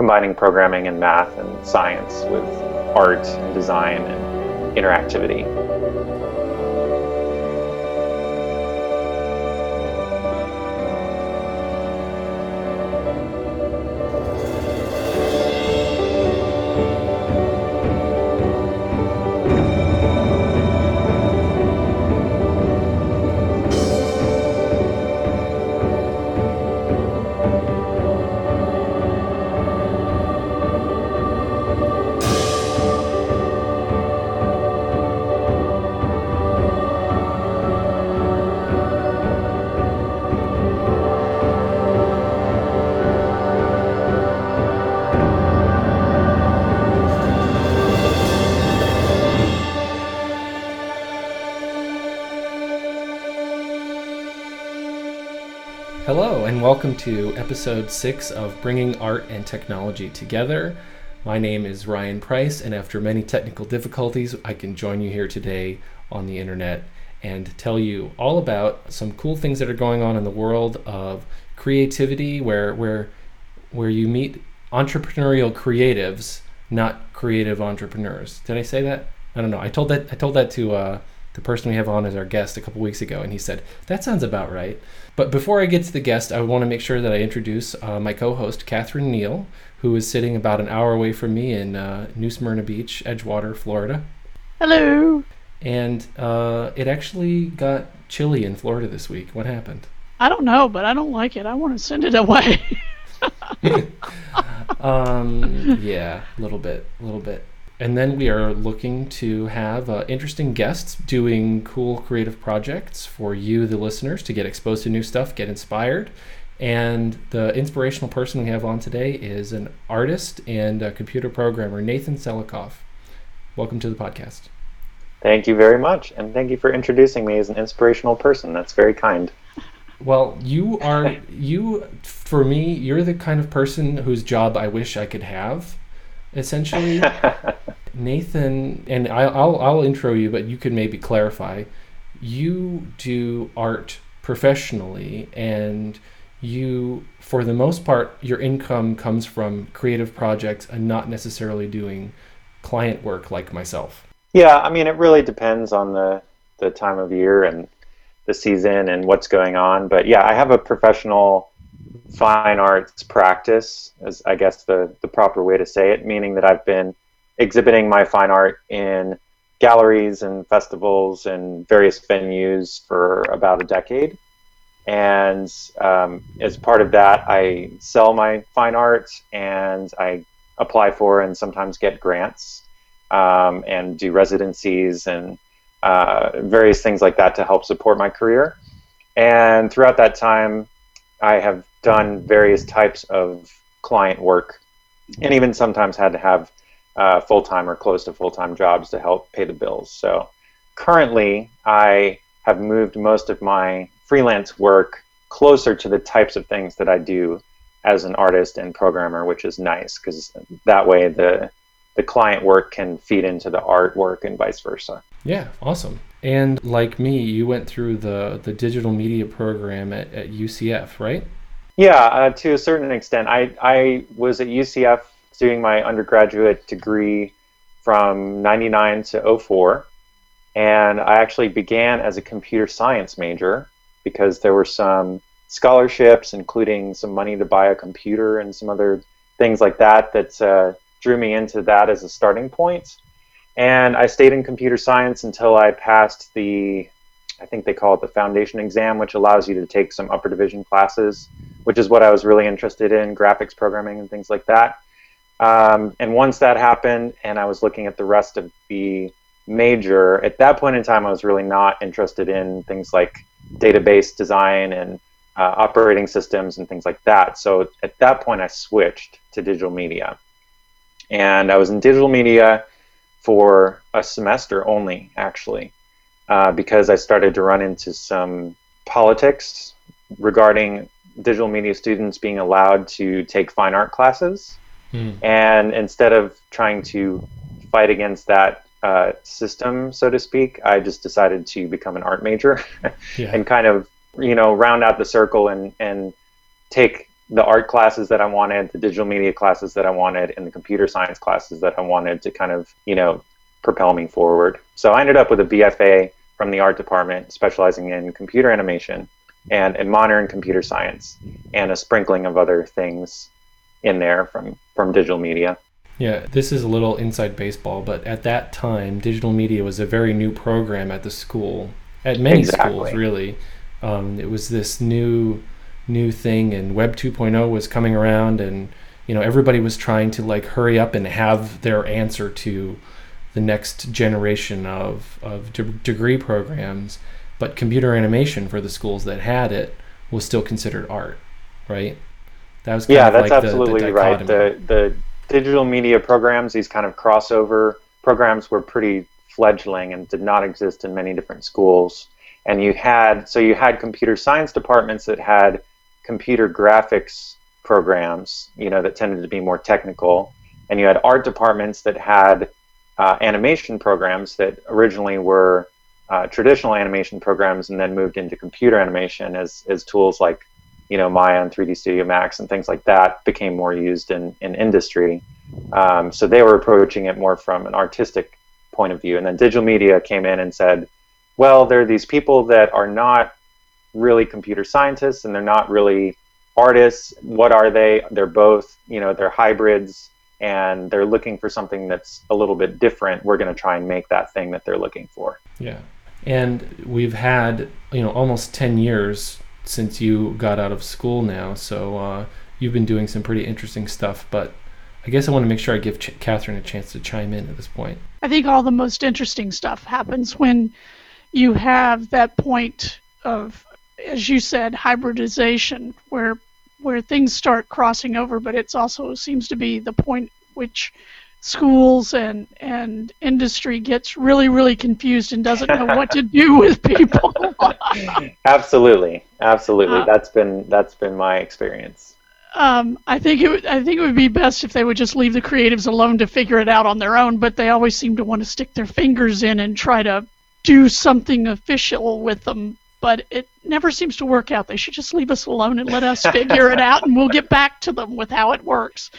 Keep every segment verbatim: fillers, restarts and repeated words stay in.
combining programming and math and science with art and design and interactivity. Hello, and welcome to episode six of Bringing Art and Technology Together. My name is Ryan Price, and after many technical difficulties, I can join you here today on the internet and tell you all about some cool things that are going on in the world of creativity, where where where you meet entrepreneurial creatives, not creative entrepreneurs. Did I say that? I don't know. I told that I told that to uh, the person we have on as our guest a couple weeks ago, and he said, that sounds about right. But before I get to the guest, I want to make sure that I introduce uh, my co-host, Catherine Neal, who is sitting about an hour away from me in uh, New Smyrna Beach, Edgewater, Florida. Hello. And uh, it actually got chilly in Florida this week. What happened? I don't know, but I don't like it. I want to send it away. um, yeah, a little bit, a little bit. And then we are looking to have uh, interesting guests doing cool creative projects for you, the listeners, to get exposed to new stuff, get inspired. And the inspirational person we have on today is an artist and a computer programmer, Nathan Selikoff. Welcome to the podcast. Thank you very much. And thank you for introducing me as an inspirational person. That's very kind. Well, you are, you, for me, you're the kind of person whose job I wish I could have. Essentially, Nathan, and I'll, I'll I'll intro you, but you can maybe clarify. You do art professionally, and you, for the most part, your income comes from creative projects and not necessarily doing client work like myself. Yeah, I mean, it really depends on the, the time of year and the season and what's going on. But yeah, I have a professional fine arts practice, is I guess the, the proper way to say it, meaning that I've been exhibiting my fine art in galleries and festivals and various venues for about a decade. And um, as part of that, I sell my fine art and I apply for and sometimes get grants um, and do residencies and uh, various things like that to help support my career. And throughout that time, I have done various types of client work and even sometimes had to have uh, full-time or close to full-time jobs to help pay the bills. So currently, I have moved most of my freelance work closer to the types of things that I do as an artist and programmer, which is nice because that way the the client work can feed into the artwork and vice versa. Yeah, awesome. And like me, you went through the, the digital media program at, at U C F, right? Yeah, uh, to a certain extent. I, I was at U C F doing my undergraduate degree from ninety-nine to oh four. And I actually began as a computer science major because there were some scholarships, including some money to buy a computer and some other things like that, that uh, drew me into that as a starting point. And I stayed in computer science until I passed the, I think they call it the foundation exam, which allows you to take some upper division classes, which is what I was really interested in, graphics programming and things like that. Um, and once that happened and I was looking at the rest of the major, at that point in time, I was really not interested in things like database design and uh, operating systems and things like that. So at that point, I switched to digital media. And I was in digital media for a semester only, actually, uh, because I started to run into some politics regarding digital media students being allowed to take fine art classes. Mm. And instead of trying to fight against that uh, system, so to speak, I just decided to become an art major yeah. and kind of, you know, round out the circle and, and take the art classes that I wanted, the digital media classes that I wanted, and the computer science classes that I wanted to kind of, you know, propel me forward. So I ended up with a B F A from the art department, specializing in computer animation and in modern computer science, and a sprinkling of other things in there from, from digital media. Yeah, this is a little inside baseball, but at that time, digital media was a very new program at the school, at many Exactly. schools, really. Um, it was this new new thing, and Web two point oh was coming around, and you know everybody was trying to like hurry up and have their answer to the next generation of, of de- degree programs. But computer animation for the schools that had it was still considered art, right? That was kind yeah, of that's like absolutely the, the right. dichotomy. The the digital media programs, these kind of crossover programs, were pretty fledgling and did not exist in many different schools. And you had so you had computer science departments that had computer graphics programs, you know, that tended to be more technical, and you had art departments that had uh, animation programs that originally were uh, traditional animation programs, and then moved into computer animation as as tools like, you know, Maya and three D Studio Max and things like that became more used in in industry. Um, so they were approaching it more from an artistic point of view, and then digital media came in and said, well, there are these people that are not really computer scientists and they're not really artists. What are they? They're both, you know, they're hybrids, and they're looking for something that's a little bit different. We're going to try and make that thing that they're looking for. Yeah. And we've had, you know, almost ten years since you got out of school now. So uh, you've been doing some pretty interesting stuff, but I guess I want to make sure I give Ch- Catherine a chance to chime in at this point. I think all the most interesting stuff happens when you have that point of, as you said, hybridization, where where things start crossing over, but it's also seems to be the point which schools and, and industry gets really, really confused and doesn't know what to do with people. Absolutely, absolutely. Uh, that's been that's been my experience. Um, I think it would, I think it would be best if they would just leave the creatives alone to figure it out on their own, but they always seem to want to stick their fingers in and try to do something official with them, but it never seems to work out. They should just leave us alone and let us figure it out, and we'll get back to them with how it works.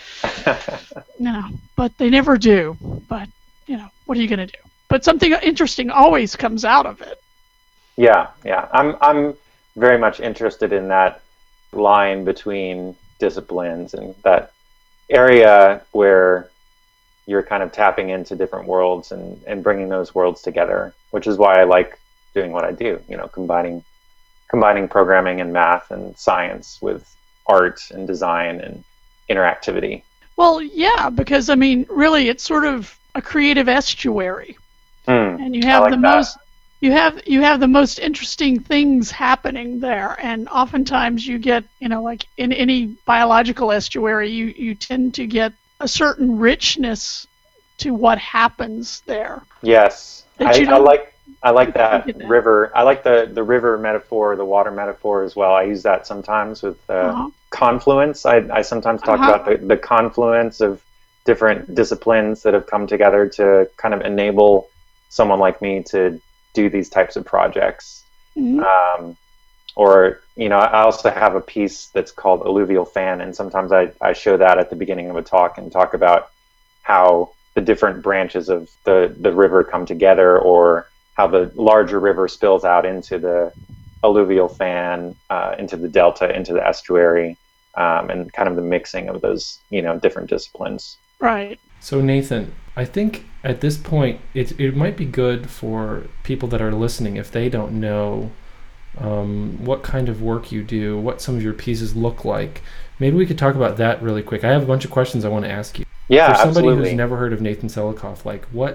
You know, but they never do. But, you know, what are you going to do? But something interesting always comes out of it. Yeah, yeah. I'm I'm very much interested in that line between disciplines and that area where you're kind of tapping into different worlds and, and bringing those worlds together, which is why I like doing what I do, you know, combining combining programming and math and science with art and design and interactivity. Well, yeah, because, I mean, really, it's sort of a creative estuary. Mm, and you have like the that. most you have you have the most interesting things happening there, and oftentimes you get, you know, like in any biological estuary, you you tend to get a certain richness to what happens there. Yes, That I, you I don't- like I like that get that. river. I like the the river metaphor, the water metaphor as well. I use that sometimes with uh, Uh-huh. confluence. I I sometimes talk Uh-huh. about the, the confluence of different disciplines that have come together to kind of enable someone like me to do these types of projects. Mhm. Um, or, you know, I also have a piece that's called Alluvial Fan, and sometimes I, I show that at the beginning of a talk and talk about how the different branches of the, the river come together, or how the larger river spills out into the alluvial fan, uh, into the delta, into the estuary, um, and kind of the mixing of those, you know, different disciplines. Right. So Nathan, I think at this point it it might be good for people that are listening, if they don't know um, what kind of work you do, what some of your pieces look like. Maybe we could talk about that really quick. I have a bunch of questions I want to ask you. Yeah, For somebody absolutely. who's never heard of Nathan Selikoff, like what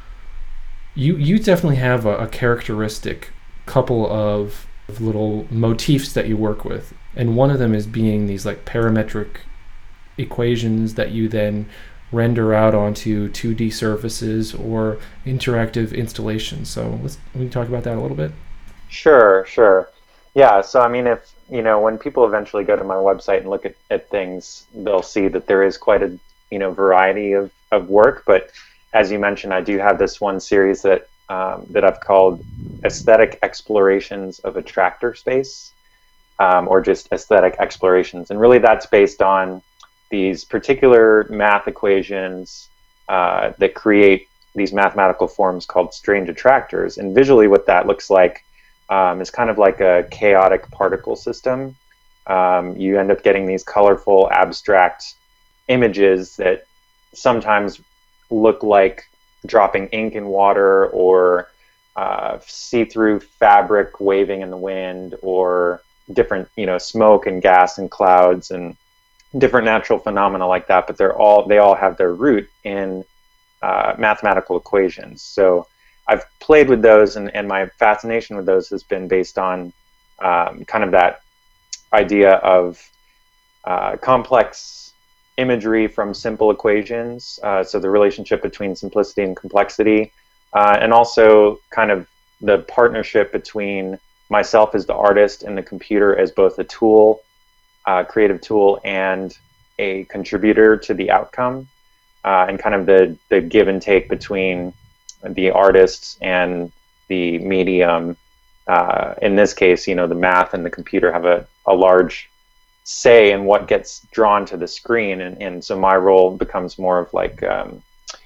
you you definitely have a, a characteristic couple of, of little motifs that you work with, and one of them is being these like parametric equations that you then render out onto two D surfaces or interactive installations. So let's we can talk about that a little bit. Sure, sure. Yeah, so I mean, if, you know, when people eventually go to my website and look at, at things, they'll see that there is quite a, you know, variety of, of work. But as you mentioned, I do have this one series that um, that I've called Aesthetic Explorations of a Tractor Space. um, or just aesthetic explorations. And really that's based on these particular math equations uh, that create these mathematical forms called strange attractors. And visually what that looks like um, is kind of like a chaotic particle system. Um, you end up getting these colorful, abstract images that sometimes look like dropping ink in water, or uh, see-through fabric waving in the wind, or different, you know, smoke and gas and clouds and different natural phenomena like that. But they're all they all have their root in uh, mathematical equations. So I've played with those, and, and my fascination with those has been based on um, kind of that idea of uh, complex imagery from simple equations, uh, so the relationship between simplicity and complexity, uh, and also kind of the partnership between myself as the artist and the computer as both a tool, uh, creative tool, and a contributor to the outcome, uh, and kind of the, the give and take between the artists and the medium. Uh, in this case, you know, the math and the computer have a, a large say in what gets drawn to the screen, and, and so my role becomes more of like um,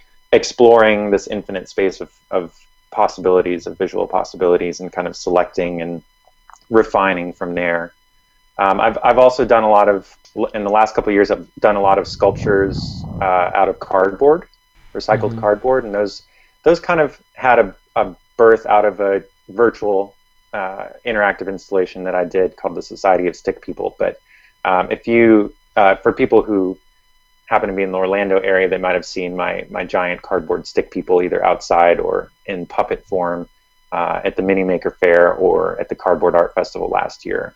exploring this infinite space of, of possibilities, of visual possibilities, and kind of selecting and refining from there. Um, I've I've also done a lot of, in the last couple of years, I've done a lot of sculptures uh, out of cardboard, recycled mm-hmm. cardboard, and those those kind of had a, a birth out of a virtual uh, interactive installation that I did called the Society of Stick People. But um, if you, uh, for people who happen to be in the Orlando area, they might have seen my my giant cardboard stick people either outside or in puppet form uh, at the Mini Maker Fair or at the Cardboard Art Festival last year.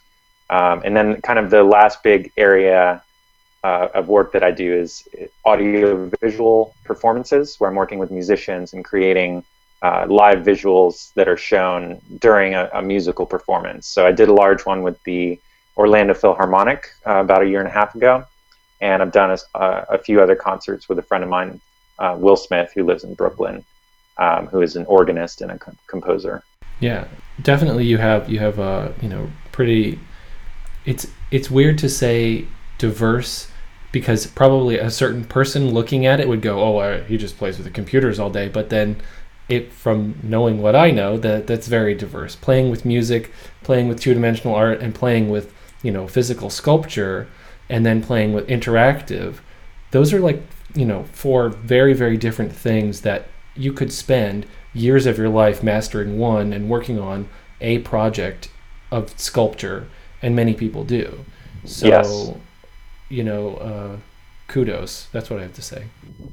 Um, and then kind of the last big area uh, of work that I do is audio-visual performances, where I'm working with musicians and creating uh, live visuals that are shown during a, a musical performance. So I did a large one with the Orlando Philharmonic uh, about a year and a half ago, and I've done a, a few other concerts with a friend of mine, uh, Will Smith, who lives in Brooklyn, um, who is an organist and a co- composer. Yeah, definitely. You have you have a you know pretty. It's it's weird to say diverse, because probably a certain person looking at it would go, oh, uh, he just plays with the computers all day. But then, it from knowing what I know, that that's very diverse. Playing with music, playing with two-dimensional art, and playing with you know physical sculpture, and then playing with interactive. Those are like you know four very very different things that you could spend years of your life mastering one and working on a project of sculpture. And many people do. So, yes. you know, uh, kudos. That's what I have to say.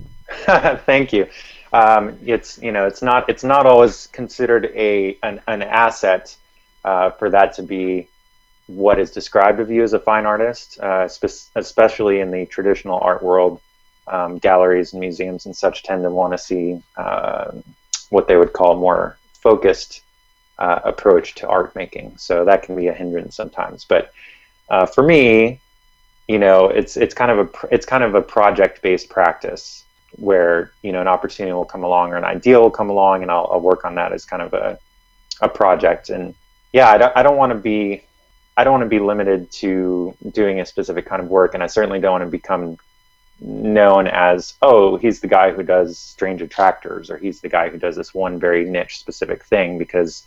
Thank you. Um, it's you know, it's not it's not always considered a an, an asset uh, for that to be what is described of you as a fine artist, uh, spe- especially in the traditional art world. Um, galleries and museums and such tend to want to see uh, what they would call more focused Uh, approach to art making, so that can be a hindrance sometimes. But uh, for me, you know, it's it's kind of a it's kind of a project-based practice where you know an opportunity will come along or an idea will come along, and I'll, I'll work on that as kind of a a project. And yeah, I don't I don't want to be I don't want to be limited to doing a specific kind of work, and I certainly don't want to become known as, oh, he's the guy who does strange attractors, or he's the guy who does this one very niche specific thing, because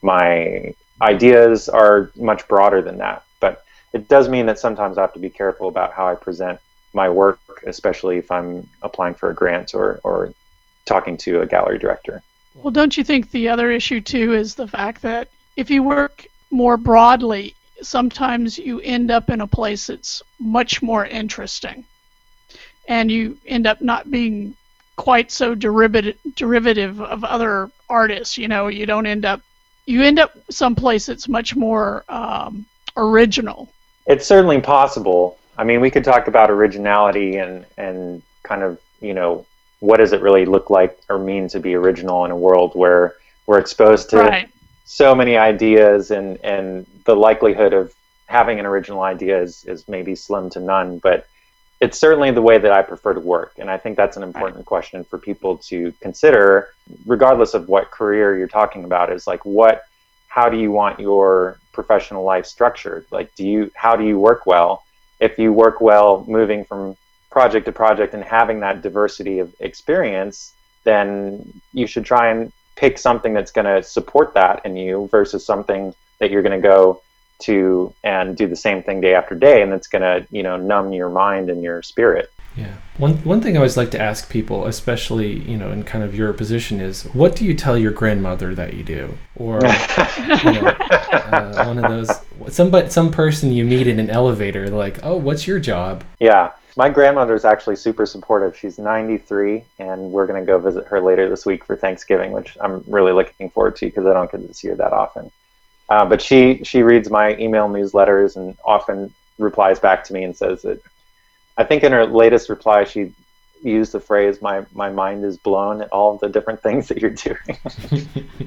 my ideas are much broader than that. But it does mean that sometimes I have to be careful about how I present my work, especially if I'm applying for a grant or, or talking to a gallery director. Well, don't you think the other issue, too, is the fact that if you work more broadly, sometimes you end up in a place that's much more interesting, and you end up not being quite so derivative, derivative of other artists. You know, you don't end up You end up someplace that's much more um, original. It's certainly possible. I mean, we could talk about originality and, and kind of, you know, what does it really look like or mean to be original in a world where we're exposed to right. so many ideas, and, and the likelihood of having an original idea is, is maybe slim to none. But it's certainly the way that I prefer to work. And I think that's an important right. question for people to consider, regardless of what career you're talking about, is like, what, how do you want your professional life structured? Like, do you, how do you work well? If you work well moving from project to project and having that diversity of experience, then you should try and pick something that's going to support that in you versus something that you're going to go to and do the same thing day after day, and it's going to, you know, numb your mind and your spirit. Yeah. One one thing I always like to ask people, especially, you know, in kind of your position, is what do you tell your grandmother that you do? Or you know, uh, one of those, somebody, some person you meet in an elevator, like, oh, what's your job? Yeah. My grandmother is actually super supportive. She's ninety-three, and we're going to go visit her later this week for Thanksgiving, which I'm really looking forward to because I don't get to see her that often. Uh, but she, she reads my email newsletters and often replies back to me and says that, I think in her latest reply, she used the phrase, my, my mind is blown at all of the different things that you're doing.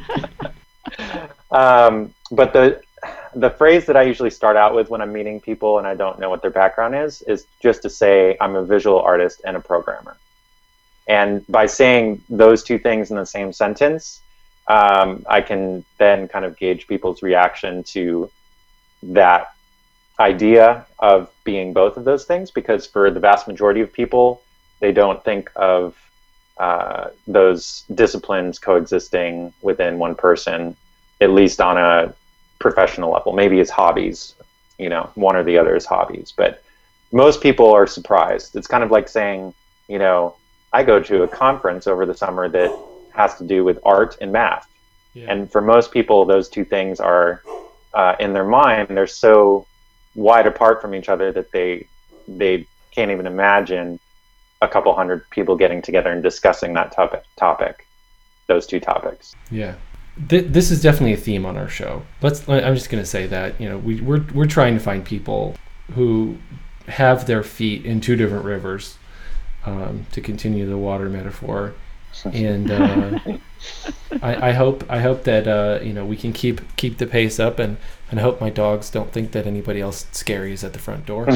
um, but the the phrase that I usually start out with when I'm meeting people and I don't know what their background is, is just to say I'm a visual artist and a programmer. And by saying those two things in the same sentence, um, I can then kind of gauge people's reaction to that idea of being both of those things, because for the vast majority of people, they don't think of uh, those disciplines coexisting within one person, at least on a professional level. Maybe as hobbies, you know, one or the other is hobbies, but most people are surprised. It's kind of like saying, you know, I go to a conference over the summer that has to do with art and math. Yeah. And for most people, those two things are uh, in their mind, they're so wide apart from each other that they they can't even imagine a couple hundred people getting together and discussing that topic, topic, those two topics. Yeah. Th- this is definitely a theme on our show. Let's. I'm just going to say that, you know, we, we're we're trying to find people who have their feet in two different rivers, um, to continue the water metaphor, and uh, I, I hope I hope that uh, you know, we can keep keep the pace up, and, and I hope my dogs don't think that anybody else scary is at the front door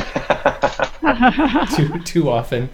too too often.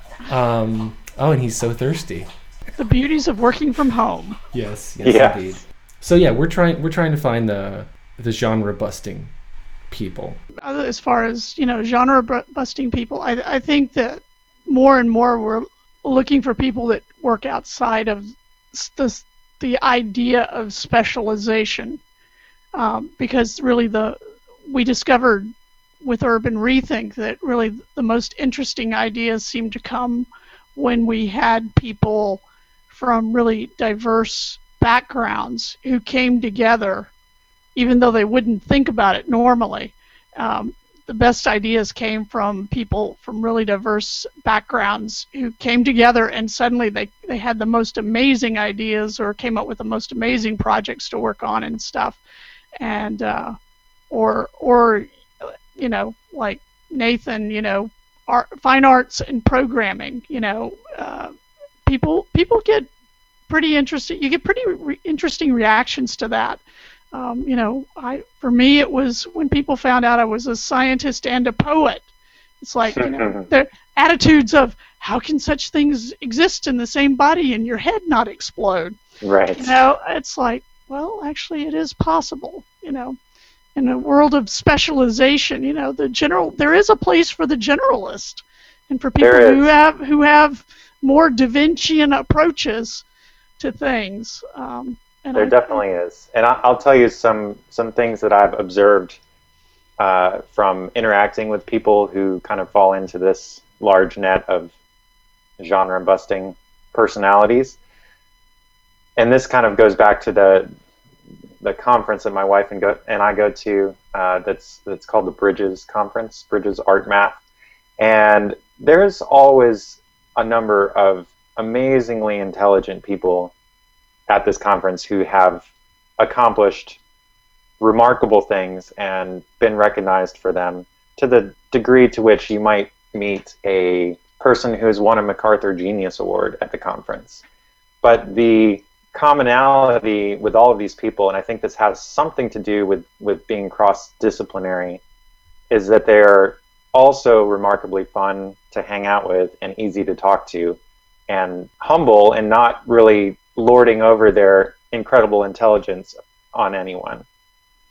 Um, oh, and he's so thirsty. The beauties of working from home. Yes, yes, yes. Indeed. So yeah, we're trying we're trying to find the the genre busting people. As far as, you know, genre busting people, I I think that more and more we're looking for people that work outside of the the idea of specialization, um, because really the we discovered with Urban Rethink that really the most interesting ideas seem to come when we had people from really diverse backgrounds who came together, even though they wouldn't think about it normally. Um, the best ideas came from people from really diverse backgrounds who came together, and suddenly they, they had the most amazing ideas or came up with the most amazing projects to work on and stuff. And uh, or or you know, like Nathan, you know, art, fine arts and programming, you know, uh, people people get pretty interested. You get pretty re- interesting reactions to that. Um, you know, I for me it was when people found out I was a scientist and a poet. It's like, you know, their attitudes of how can such things exist in the same body and your head not explode? Right. You know, it's like, well, actually, it is possible. You know, in a world of specialization, you know, the general there is a place for the generalist, and for people who have who have more Da Vincian approaches to things. Um, and there I, definitely is, and I, I'll tell you some some things that I've observed uh, from interacting with people who kind of fall into this large net of genre busting personalities. And this kind of goes back to the the conference that my wife and go and I go to. Uh, that's that's called the Bridges Conference, Bridges Art Math, and there's always a number of amazingly intelligent people at this conference who have accomplished remarkable things and been recognized for them, to the degree to which you might meet a person who's won a MacArthur Genius Award at the conference. But the commonality with all of these people, and I think this has something to do with, with being cross-disciplinary, is that they're also remarkably fun to hang out with and easy to talk to, and humble and not really lording over their incredible intelligence on anyone.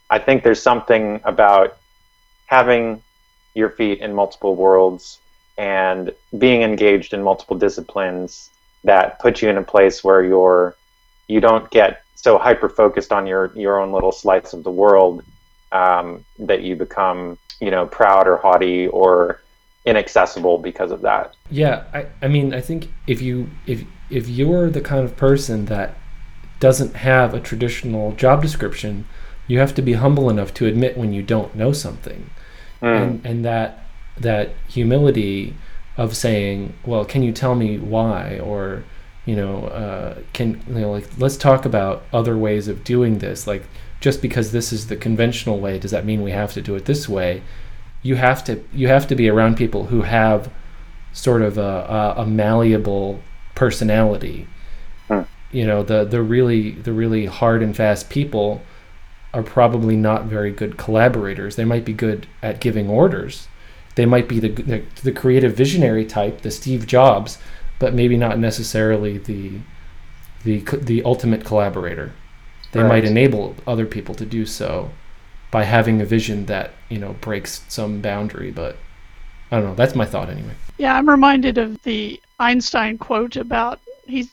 I think there's something about having your feet in multiple worlds and being engaged in multiple disciplines that put you in a place where you're you don't get so hyper focused on your your own little slice of the world um, that you become, you know, proud or haughty or inaccessible because of that. Yeah, I, I mean, I think if you if if you're the kind of person that doesn't have a traditional job description, you have to be humble enough to admit when you don't know something, mm. and and that that humility of saying, well, can you tell me why, or you know, uh, can you know, like let's talk about other ways of doing this. Like just because this is the conventional way, does that mean we have to do it this way? You have to you have to be around people who have sort of a, a, a malleable personality. Hmm. You know, the the really the really hard and fast people are probably not very good collaborators. They might be good at giving orders. They might be the the, the creative visionary type, the Steve Jobs, but maybe not necessarily the the the ultimate collaborator. They right. might enable other people to do so by having a vision that, you know, breaks some boundary, but I don't know. That's my thought anyway. Yeah, I'm reminded of the Einstein quote about he's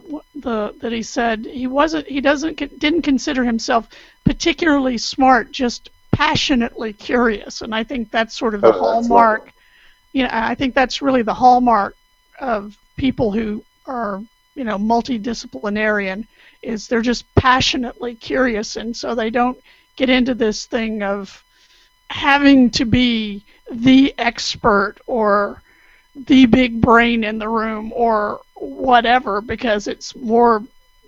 the that he said he wasn't he doesn't didn't consider himself particularly smart, just passionately curious, and I think that's sort of the oh, hallmark. You know, I think that's really the hallmark of people who are, you know, multidisciplinarian, is they're just passionately curious, and so they don't get into this thing of having to be the expert or the big brain in the room or whatever, because it's more,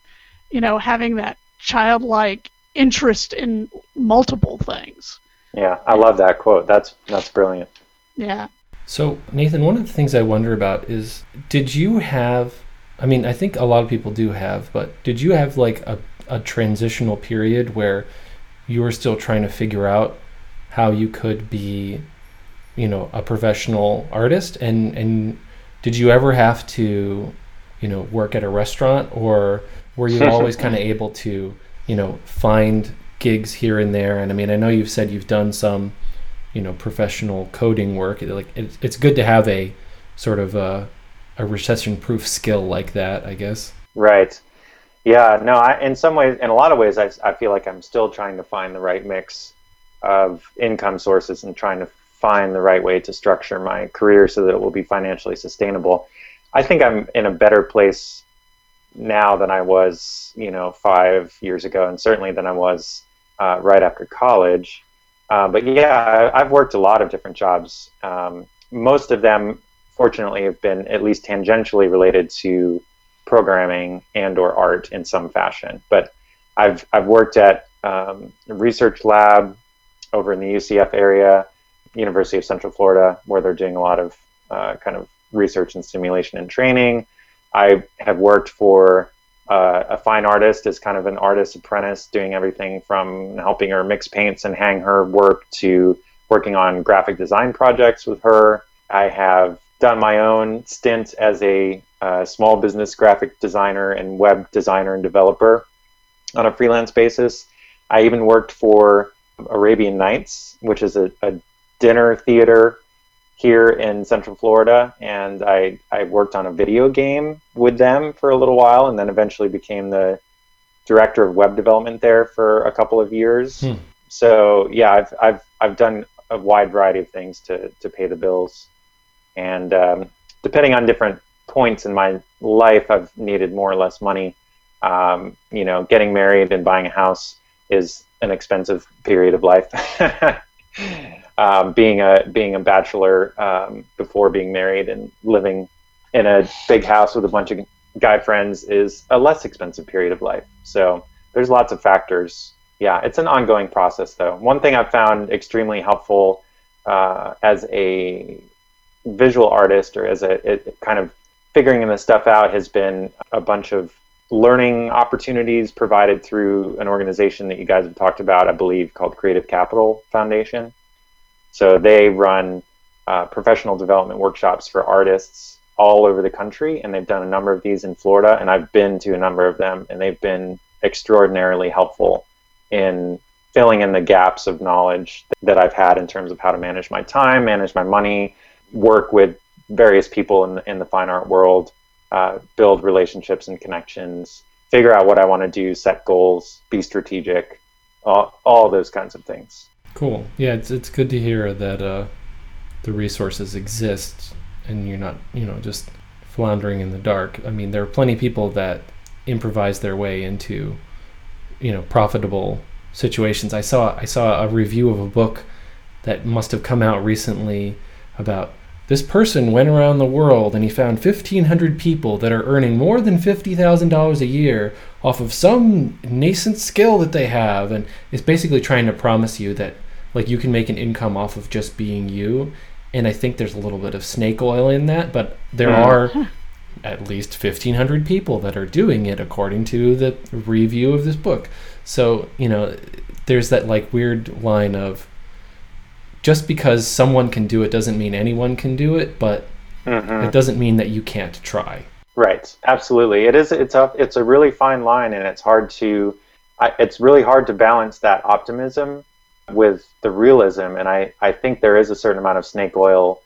you know, having that childlike interest in multiple things. Yeah, I love that quote. That's that's brilliant. Yeah. So, Nathan, one of the things I wonder about is, did you have, I mean, I think a lot of people do have, but did you have like a, a transitional period where you were still trying to figure out how you could be, you know, a professional artist? And, and did you ever have to, you know, work at a restaurant, or were you always kind of able to, you know, find gigs here and there? And I mean, I know you've said you've done some, you know, professional coding work. Like it, it's good to have a sort of a, a recession-proof skill like that, I guess. Right. Yeah. No. I, in some ways, in a lot of ways, I, I feel like I'm still trying to find the right mix of income sources and trying to find the right way to structure my career so that it will be financially sustainable. I think I'm in a better place now than I was, you know, five years ago, and certainly than I was uh, right after college. Uh, but yeah, I, I've worked a lot of different jobs. Um, most of them, fortunately, have been at least tangentially related to programming and or art in some fashion. But I've I've worked at um, a research lab over in the U C F area, University of Central Florida, where they're doing a lot of uh, kind of research and simulation and training. I have worked for uh, a fine artist as kind of an artist apprentice, doing everything from helping her mix paints and hang her work to working on graphic design projects with her. I have done my own stint as a uh, small business graphic designer and web designer and developer on a freelance basis. I even worked for Arabian Nights, which is a, a dinner theater here in Central Florida, and I, I worked on a video game with them for a little while, and then eventually became the director of web development there for a couple of years. Hmm. So yeah, I've I've I've done a wide variety of things to to pay the bills, and um, depending on different points in my life, I've needed more or less money. Um, you know, getting married and buying a house is an expensive period of life. Um, being a being a bachelor um, before being married and living in a big house with a bunch of guy friends is a less expensive period of life. So there's lots of factors. Yeah, it's an ongoing process, though. One thing I've found extremely helpful uh, as a visual artist, or as a it, kind of figuring this stuff out, has been a bunch of learning opportunities provided through an organization that you guys have talked about, I believe, called Creative Capital Foundation. So they run uh, professional development workshops for artists all over the country, and they've done a number of these in Florida, and I've been to a number of them, and they've been extraordinarily helpful in filling in the gaps of knowledge that I've had in terms of how to manage my time, manage my money, work with various people in the, in the fine art world, uh, build relationships and connections, figure out what I want to do, set goals, be strategic, all, all those kinds of things. Cool. Yeah, it's it's good to hear that uh, the resources exist and you're not, you know, just floundering in the dark. I mean, there are plenty of people that improvise their way into, you know, profitable situations. I saw I saw a review of a book that must have come out recently about this person went around the world and he found fifteen hundred people that are earning more than fifty thousand dollars a year off of some nascent skill that they have. And it's basically trying to promise you that, like, you can make an income off of just being you. And I think there's a little bit of snake oil in that, but there mm. are at least fifteen hundred people that are doing it according to the review of this book. So, you know, there's that like weird line of, just because someone can do it doesn't mean anyone can do it, but mm-hmm. it doesn't mean that you can't try. Right. Absolutely. It is. It's a. It's a really fine line, and it's hard to. I, it's really hard to balance that optimism with the realism, and I. I think there is a certain amount of snake oil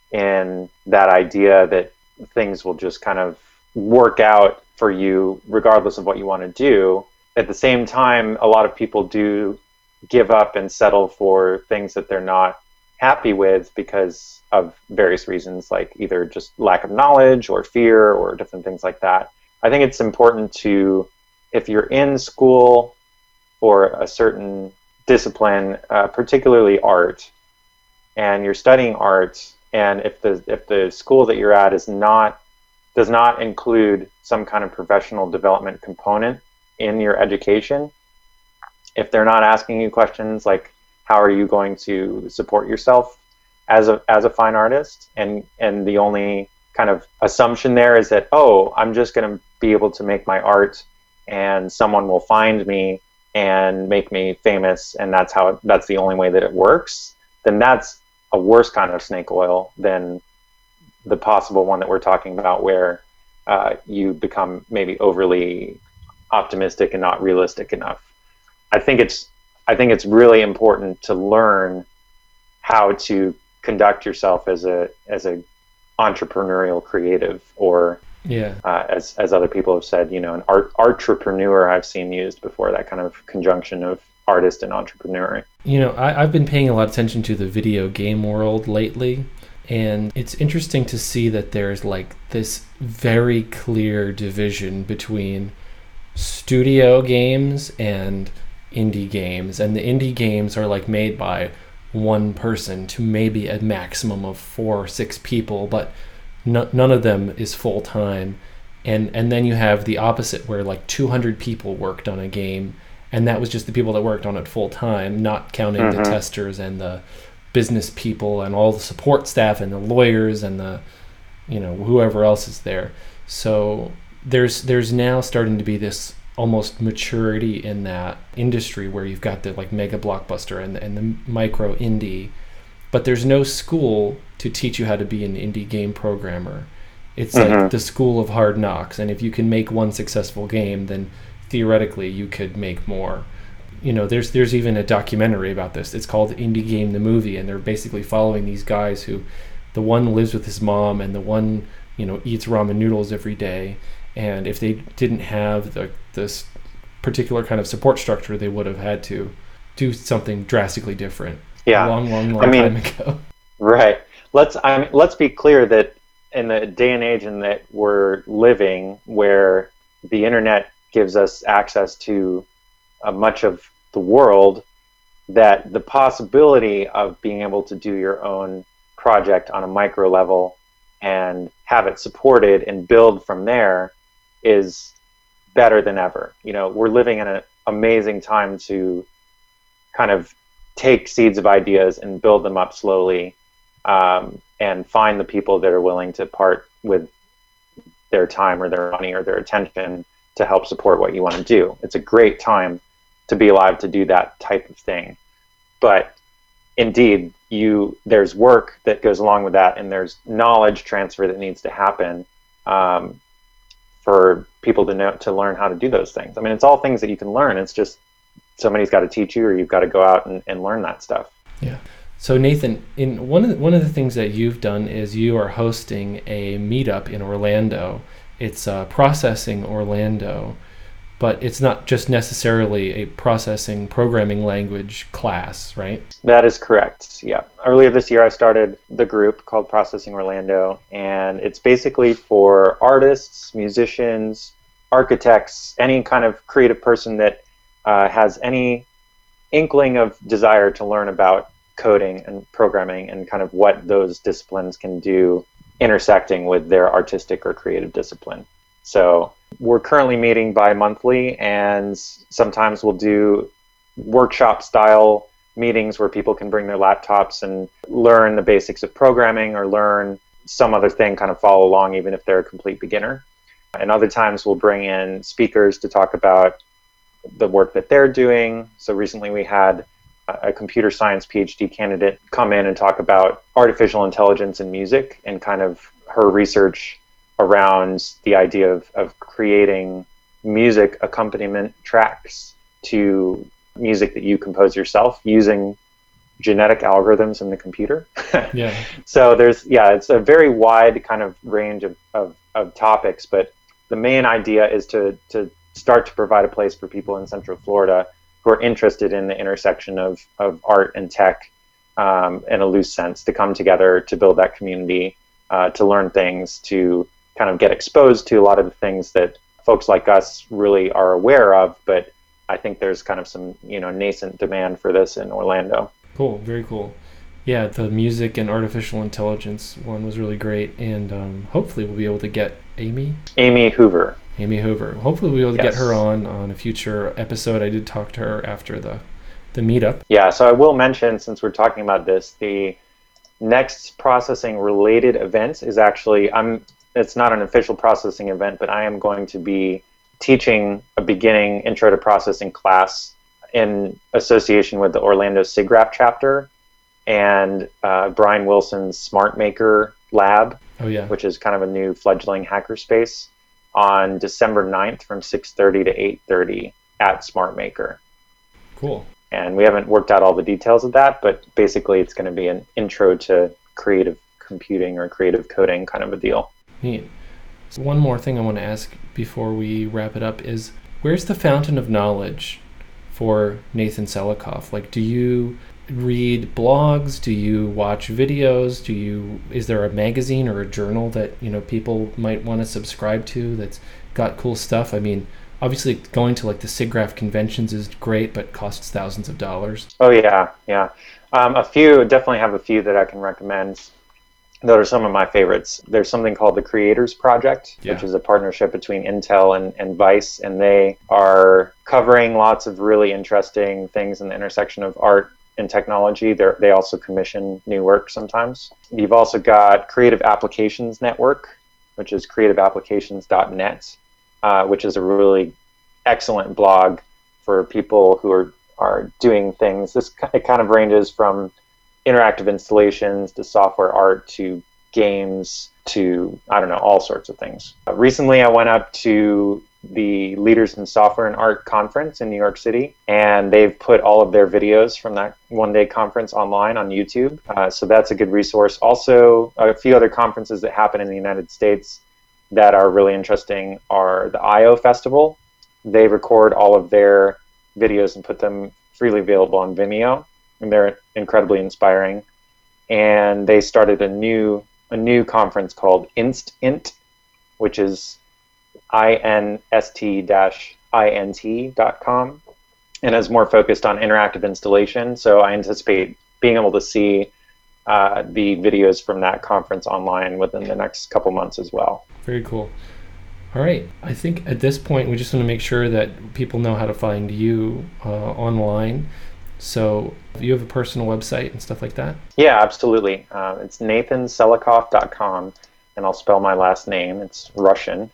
in that idea that things will just kind of work out for you, regardless of what you want to do. At the same time, a lot of people do give up and settle for things that they're not happy with because of various reasons, like either just lack of knowledge or fear or different things like that. I think it's important to, if you're in school for a certain discipline, uh, particularly art, and you're studying art, and if the if the school that you're at is not does not include some kind of professional development component in your education, if they're not asking you questions like, how are you going to support yourself as a as a fine artist? And and the only kind of assumption there is that, oh, I'm just going to be able to make my art and someone will find me and make me famous, and that's how it, that's the only way that it works, then that's a worse kind of snake oil than the possible one that we're talking about, where uh, you become maybe overly optimistic and not realistic enough. I think it's I think it's really important to learn how to conduct yourself as a as a entrepreneurial creative, or yeah, uh, as as other people have said, you know, an art entrepreneur I've seen used before, that kind of conjunction of artist and entrepreneur. You know, I, I've been paying a lot of attention to the video game world lately, and it's interesting to see that there's like this very clear division between studio games and indie games, and the indie games are like made by one person to maybe a maximum of four or six people, but no, none of them is full time. And and then you have the opposite, where like two hundred people worked on a game, and that was just the people that worked on it full time, not counting mm-hmm. the testers and the business people and all the support staff and the lawyers and the, you know, whoever else is there. So there's there's now starting to be this almost maturity in that industry where you've got the like mega blockbuster and the, and the micro indie, but there's no school to teach you how to be an indie game programmer. It's mm-hmm. like the school of hard knocks, and if you can make one successful game, then theoretically you could make more. You know, there's there's even a documentary about this. It's called Indie Game the Movie, and they're basically following these guys who, the one lives with his mom and the one, you know, eats ramen noodles every day. And if they didn't have the this particular kind of support structure, they would have had to do something drastically different. Yeah, a long, long, long I mean, time ago. Right. Let's I mean, let's be clear that in the day and age in that we're living, where the internet gives us access to uh, much of the world, that the possibility of being able to do your own project on a micro level and have it supported and build from there is better than ever. You know, we're living in an amazing time to kind of take seeds of ideas and build them up slowly, um, and find the people that are willing to part with their time or their money or their attention to help support what you want to do. It's a great time to be alive to do that type of thing. But indeed, you there's work that goes along with that, and there's knowledge transfer that needs to happen um, for people to know to learn how to do those things. I mean, it's all things that you can learn. It's just somebody's got to teach you, or you've got to go out and, and learn that stuff. Yeah. So Nathan, in one of the, one of the things that you've done is you are hosting a meetup in Orlando. It's uh, Processing Orlando, but it's not just necessarily a processing programming language class, right? That is correct. Yeah. Earlier this year, I started the group called Processing Orlando, and it's basically for artists, musicians, architects, any kind of creative person that uh, has any inkling of desire to learn about coding and programming and kind of what those disciplines can do intersecting with their artistic or creative discipline. So we're currently meeting bi-monthly, and sometimes we'll do workshop style meetings where people can bring their laptops and learn the basics of programming or learn some other thing, kind of follow along even if they're a complete beginner. And other times we'll bring in speakers to talk about the work that they're doing. So recently we had a computer science PhD candidate come in and talk about artificial intelligence in music and kind of her research around the idea of, of creating music accompaniment tracks to music that you compose yourself using genetic algorithms in the computer. Yeah. So there's, yeah, it's a very wide kind of range of, of, of topics, but the main idea is to, to start to provide a place for people in Central Florida who are interested in the intersection of, of art and tech um, in a loose sense, to come together to build that community, uh, to learn things, to kind of get exposed to a lot of the things that folks like us really are aware of. But I think there's kind of some, you know, nascent demand for this in Orlando. Cool, very cool. Yeah, the music and artificial intelligence one was really great, and um, hopefully we'll be able to get Amy? Amy Hoover. Amy Hoover. Hopefully we'll be able to Yes. get her on on a future episode. I did talk to her after the, the meetup. Yeah, so I will mention, since we're talking about this, the next processing related event is actually, I'm. it's not an official processing event, but I am going to be teaching a beginning intro to processing class in association with the Orlando SIGGRAPH chapter and uh, Brian Wilson's SmartMaker lab, Oh, yeah. which is kind of a new fledgling hackerspace, on December ninth from six thirty to eight thirty at SmartMaker. Cool. And we haven't worked out all the details of that, but basically it's going to be an intro to creative computing or creative coding kind of a deal. Neat. So one more thing I want to ask before we wrap it up is, where's the fountain of knowledge for Nathan Selikoff? Like, do you read blogs? Do you watch videos? Do you, is there a magazine or a journal that, you know, people might want to subscribe to that's got cool stuff? I mean, obviously going to like the SIGGRAPH conventions is great, but costs thousands of dollars. Oh yeah, yeah. Um, a few, definitely have a few that I can recommend. Those are some of my favorites. There's something called the Creators Project, Yeah. which is a partnership between Intel and, and Vice, and they are covering lots of really interesting things in the intersection of art and technology. They're, they also commission new work sometimes. You've also got Creative Applications Network, which is creative applications dot net, uh, which is a really excellent blog for people who are, are doing things. This it kind of ranges from interactive installations to software art to games to, I don't know, all sorts of things. Uh, recently, I went up to the Leaders in Software and Art conference in New York City, and they've put all of their videos from that one-day conference online on YouTube. Uh, so that's a good resource. Also, a few other conferences that happen in the United States that are really interesting are the I O Festival. They record all of their videos and put them freely available on Vimeo, and they're incredibly inspiring. And they started a new a new conference called InstInt, which is I N S T I N T dot com, and is more focused on interactive installation. So I anticipate being able to see uh, the videos from that conference online within the next couple months as well. Very cool. All right. I think at this point, we just want to make sure that people know how to find you uh, online. So you have a personal website and stuff like that? Yeah, absolutely. Uh, it's nathan selikoff dot com, and I'll spell my last name. It's Russian.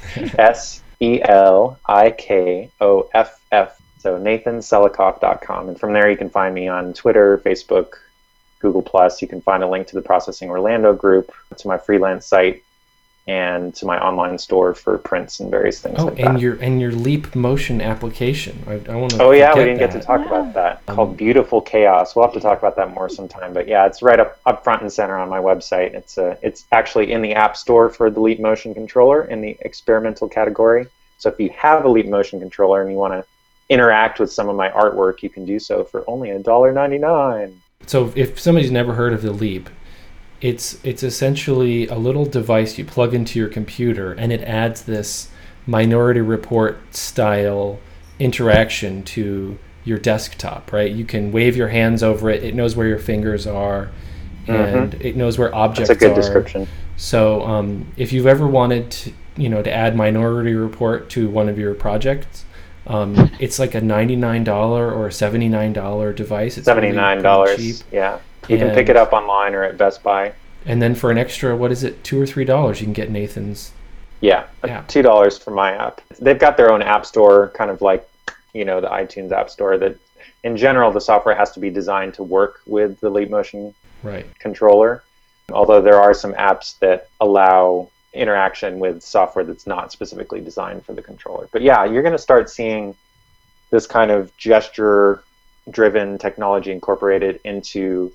S E L I K O F F. So nathan selikoff dot com. And from there you can find me on Twitter, Facebook, Google Plus. You can find a link to the Processing Orlando group, to my freelance site, and to my online store for prints and various things oh, like and that. your and your Leap Motion application. I, I want to. Oh yeah, we didn't that. get to talk Yeah. about that. Um, Called Beautiful Chaos. We'll have to talk about that more sometime. But yeah, it's right up, up front and center on my website. It's a, it's actually in the App Store for the Leap Motion controller in the experimental category. So if you have a Leap Motion controller and you want to interact with some of my artwork, you can do so for only one dollar ninety-nine. So if somebody's never heard of the Leap, it's it's essentially a little device you plug into your computer, and it adds this Minority Report style interaction to your desktop, right? You can wave your hands over it. It knows where your fingers are, and mm-hmm. it knows where objects are. That's a good description. So um, if you've ever wanted to, you know, to add Minority Report to one of your projects, um, it's like a ninety-nine dollars or a seventy-nine dollars device. It's seventy-nine dollars, really cheap. Yeah. You and, can pick it up online or at Best Buy. And then for an extra, what is it, two or three dollars, you can get Nathan's. Yeah, app. two dollars for my app. They've got their own app store, kind of like, you know, the iTunes app store. That, in general, the software has to be designed to work with the Leap Motion right. controller. Although there are some apps that allow interaction with software that's not specifically designed for the controller. But yeah, you're going to start seeing this kind of gesture-driven technology incorporated into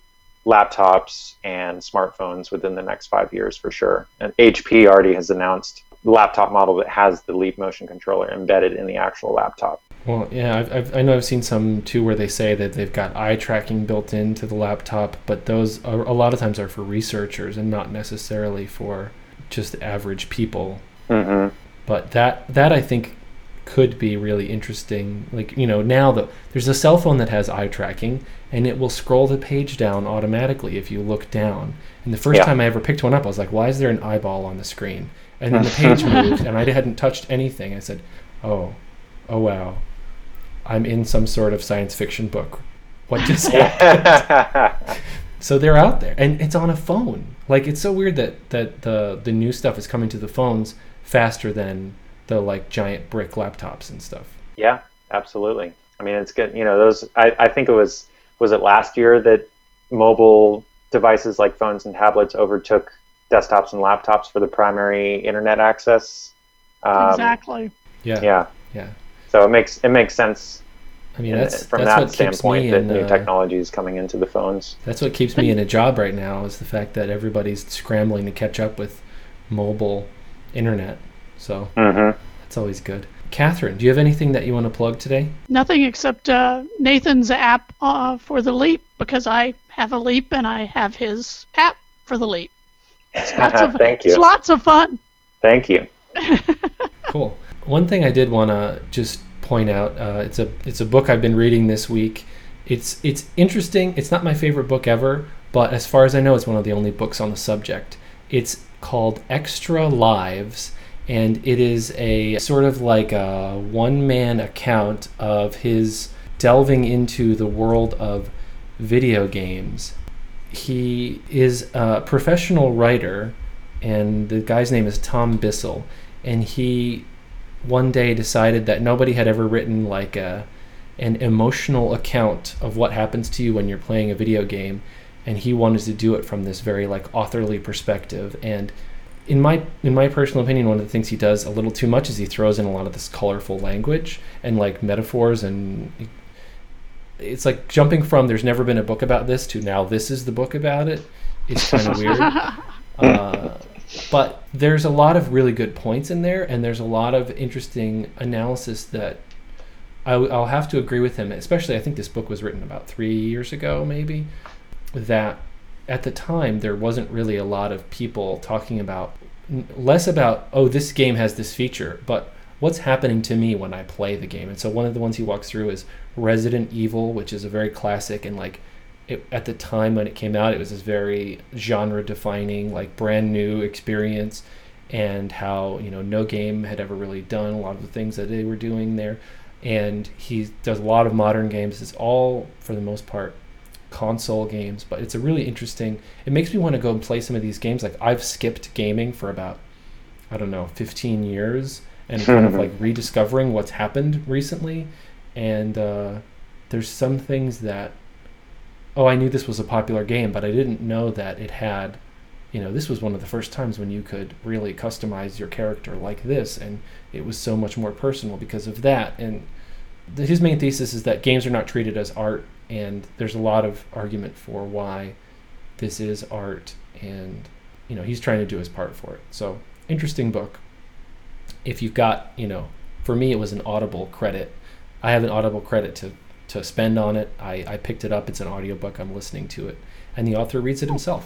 laptops and smartphones within the next five years for sure. And H P already has announced the laptop model that has the Leap Motion controller embedded in the actual laptop. Well, yeah, I've, I've, I know I've seen some too where they say that they've got eye tracking built into the laptop, but those are, a lot of times are for researchers and not necessarily for just average people. Mm-hmm. But that that I think could be really interesting. Like, you know, now the, there's a cell phone that has eye tracking, and it will scroll the page down automatically if you look down. And the first yeah. time I ever picked one up, I was like, why is there an eyeball on the screen? And then the page moved, and I hadn't touched anything. I said, oh, oh wow, I'm in some sort of science fiction book. What just happened? So they're out there, and it's on a phone. Like, it's so weird that, that the, the new stuff is coming to the phones faster than the like giant brick laptops and stuff. Yeah, absolutely. I mean, it's good. You know, those. I, I think it was was it last year that mobile devices like phones and tablets overtook desktops and laptops for the primary internet access. Um, exactly. Yeah. Yeah. Yeah. So it makes it makes sense. I mean, that's from that's that what keeps standpoint me that in, new uh, technology is coming into the phones. That's what keeps me in a job right now, is the fact that everybody's scrambling to catch up with mobile internet. So mm-hmm. that's always good. Catherine, do you have anything that you want to plug today? Nothing except uh, Nathan's app uh, for the Leap, because I have a Leap and I have his app for the Leap. It's lots of, Thank you. It's lots of fun. Thank you. Cool. One thing I did want to just point out, uh, it's a it's a book I've been reading this week. It's it's interesting. It's not my favorite book ever, but as far as I know, it's one of the only books on the subject. It's called Extra Lives, and it is a sort of like a one-man account of his delving into the world of video games. He is a professional writer, and the guy's name is Tom Bissell, and he one day decided that nobody had ever written like a an emotional account of what happens to you when you're playing a video game, and he wanted to do it from this very like authorly perspective. And in my in my personal opinion, one of the things he does a little too much is he throws in a lot of this colorful language and like metaphors, and it's like jumping from there's never been a book about this to now this is the book about it. It's kind of weird. Uh, but there's a lot of really good points in there, and there's a lot of interesting analysis that I, I'll have to agree with him, especially I think this book was written about three years ago maybe, that at the time there wasn't really a lot of people talking about, less about, oh, this game has this feature, but what's happening to me when I play the game. And so one of the ones he walks through is Resident Evil, which is a very classic, and like it, at the time when it came out, it was this very genre-defining, like brand new experience, and how, you know, no game had ever really done a lot of the things that they were doing there. And he does a lot of modern games. It's all, for the most part, console games, but it's a really interesting, it makes me want to go and play some of these games. Like, I've skipped gaming for about, I don't know, fifteen years, and kind of like rediscovering what's happened recently. And uh, there's some things that, oh, I knew this was a popular game, but I didn't know that it had you know, this was one of the first times when you could really customize your character like this, and it was so much more personal because of that. And th- his main thesis is that games are not treated as art, and there's a lot of argument for why this is art, and, you know, he's trying to do his part for it. So, interesting book. If you've got, you know, for me it was an Audible credit. I have an Audible credit to, to spend on it. I, I picked it up. It's an audiobook. I'm listening to it. And the author reads it himself.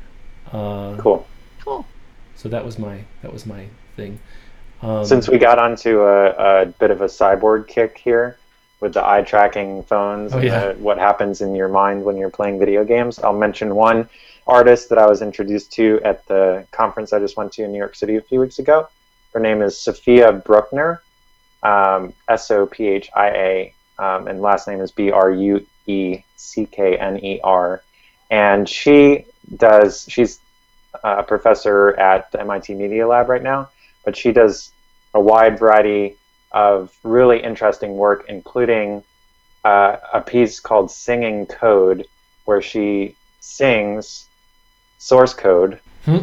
Uh, Cool. Cool. So that was my that was my thing. Um, Since we got onto a, a bit of a cyborg kick here with the eye tracking phones Oh, and yeah. the, what happens in your mind when you're playing video games, I'll mention one artist that I was introduced to at the conference I just went to in New York City a few weeks ago. Her name is Sophia Bruckner, um, S O P H I A, um, and last name is B R U E C K N E R. And she does, she's a professor at the M I T Media Lab right now, but she does a wide variety of really interesting work, including uh, a piece called Singing Code, where she sings source code Hmm.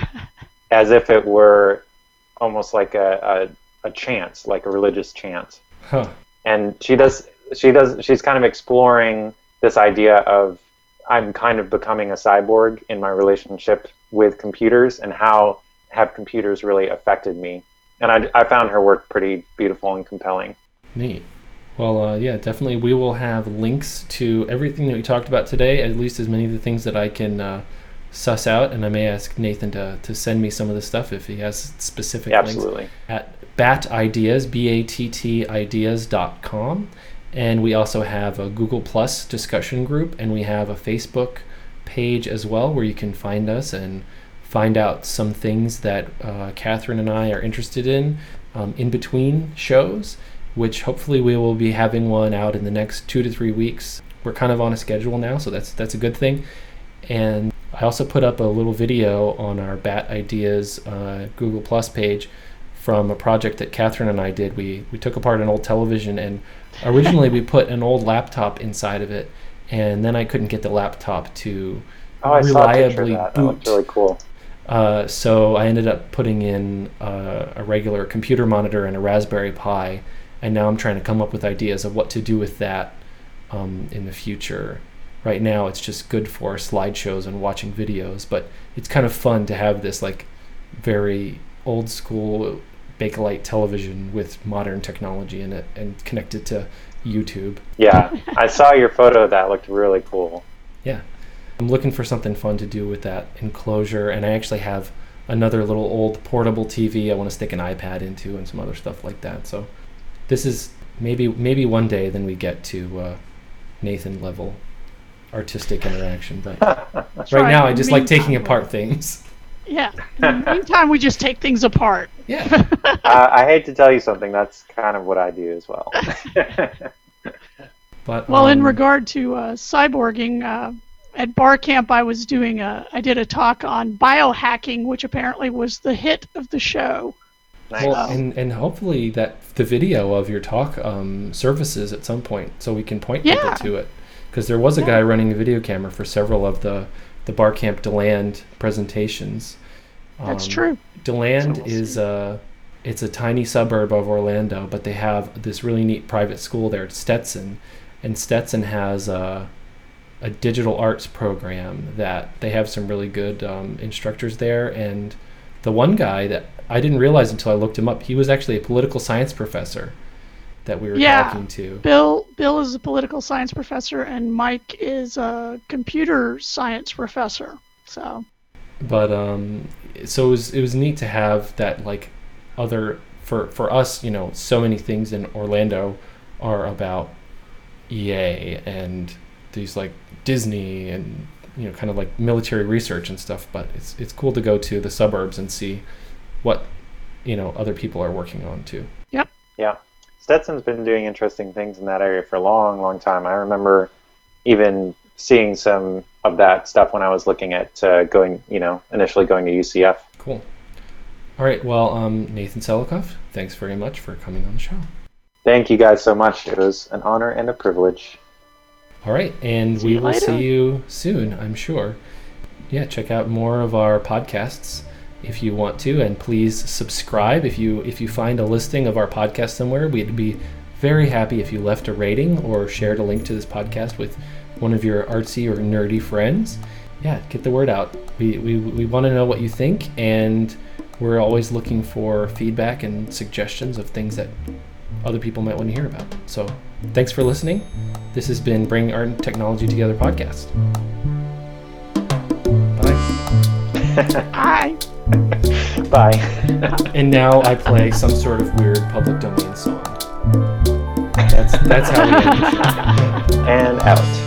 as if it were almost like a, a, a chant, like a religious chant. Huh. And she does, she does, she's kind of exploring this idea of I'm kind of becoming a cyborg in my relationship with computers, and how have computers really affected me. And I, I found her work pretty beautiful and compelling. Neat. Well, uh, yeah, definitely. We will have links to everything that we talked about today, at least as many of the things that I can uh, suss out. And I may ask Nathan to, to send me some of the stuff if he has specific Yeah, links. absolutely. At bat ideas, B A T T ideas dot com. And we also have a Google Plus discussion group, and we have a Facebook page as well where you can find us and find out some things that uh, Catherine and I are interested in um, in between shows, which hopefully we will be having one out in the next two to three weeks. We're kind of on a schedule now, so that's that's a good thing. And I also put up a little video on our Bat Ideas uh, Google Plus page from a project that Catherine and I did. We we took apart an old television, and originally we put an old laptop inside of it, and then I couldn't get the laptop to Oh, I saw a picture of reliably that. That looked boot. really cool. Uh, so I ended up putting in uh, a regular computer monitor and a Raspberry Pi, and now I'm trying to come up with ideas of what to do with that um, in the future. Right now it's just good for slideshows and watching videos, but it's kind of fun to have this like very old school Bakelite television with modern technology in it and connected to YouTube. Yeah, I saw your photo of that. Looked really cool. Yeah. I'm looking for something fun to do with that enclosure, and I actually have another little old portable T V I want to stick an iPad into and some other stuff like that. So this is maybe maybe one day then we get to uh, Nathan level artistic interaction, but right, right. now I just like taking Meantime, apart things. Yeah. In the meantime, we just take things apart. Yeah. uh, I hate to tell you something. That's kind of what I do as well. But Well, in um, regard to uh, cyborging, uh, at bar camp I was doing a, I did a talk on biohacking, which apparently was the hit of the show. Nice. well, and and hopefully that the video of your talk um, surfaces at some point, so we can point Yeah. people to it. Because there was a Yeah. guy running a video camera for several of the the Bar Camp DeLand presentations. That's Um, true. DeLand So we'll is see. a it's a tiny suburb of Orlando, but they have this really neat private school there at Stetson, and Stetson has a a digital arts program that they have some really good um, instructors there. And the one guy that I didn't realize until I looked him up, he was actually a political science professor that we were Yeah. talking to. Bill Bill is a political science professor, and Mike is a computer science professor. So But um, so it was it was neat to have that like other for for us, you know, so many things in Orlando are about E A and these like Disney and you know kind of like military research and stuff. But it's it's cool to go to the suburbs and see what you know other people are working on too. Yeah. Stetson's been doing interesting things in that area for a long, long time. I remember even seeing some of that stuff when I was looking at uh, going, you know, initially going to U C F. Cool. All right. Well, um, Nathan Selikoff, thanks very much for coming on the show. Thank you guys so much. It was an honor and a privilege. All right, and See we you will later. see you soon, I'm sure. yeah, check out more of our podcasts if you want to, and please subscribe. If you if you find a listing of our podcast somewhere, we'd be very happy if you left a rating or shared a link to this podcast with one of your artsy or nerdy friends. Yeah, get the word out. We we, we want to know what you think, and we're always looking for feedback and suggestions of things that other people might want to hear about. So thanks for listening. This has been Bringing Art and Technology Together podcast. Bye. Bye. Bye. And now I play some sort of weird public domain song. That's that's how we end the show. And out.